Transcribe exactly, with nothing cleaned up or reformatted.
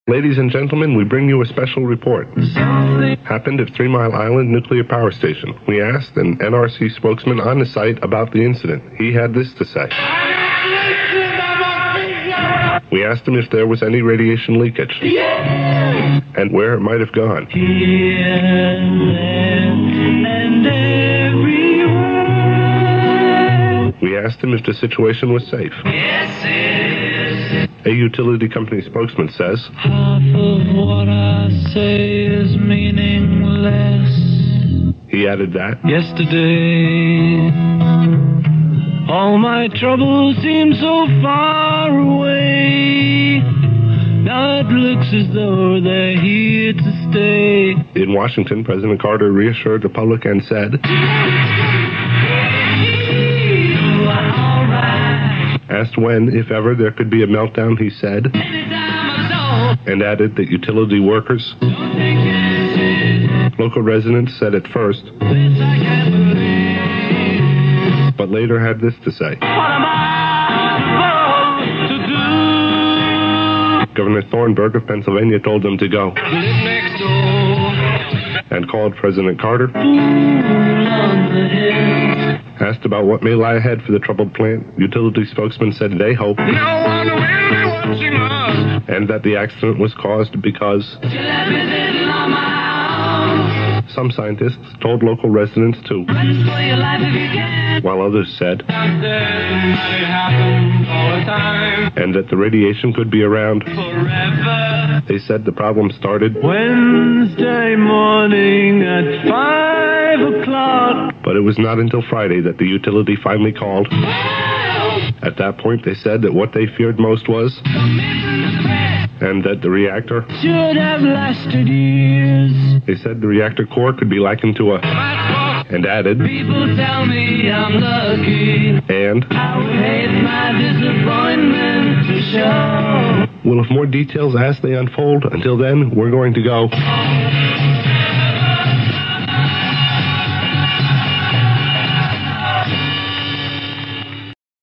Ladies and gentlemen, we bring you a special report. Happened at Three Mile Island Nuclear Power Station. We asked an N R C spokesman on the site about the incident. He had this to say. We asked him if there was any radiation leakage and where it might have gone. We asked him if the situation was safe. A utility company spokesman says, half of what I say is meaningless. He added that, yesterday, all my troubles seem so far away. Now it looks as though they're here to stay. In Washington, President Carter reassured the public and said, asked when, if ever, there could be a meltdown, he said, and added that utility workers, local residents said at first, but later had this to say. Governor Thornburg of Pennsylvania told them to go, and called President Carter. Asked about what may lie ahead for the troubled plant, utility spokesman said they hope, and that the accident was caused because some scientists told local residents to, while others said, and that the radiation could be around. They said the problem started Wednesday morning at five o'clock. But it was not until Friday that the utility finally called. At that point, they said that what they feared most was, and that the reactor should have lasted years. They said the reactor core could be likened to a, and added, people tell me I'm lucky, and I would hate my disappointment to show. We'll have more details as they unfold. Until then, we're going to go.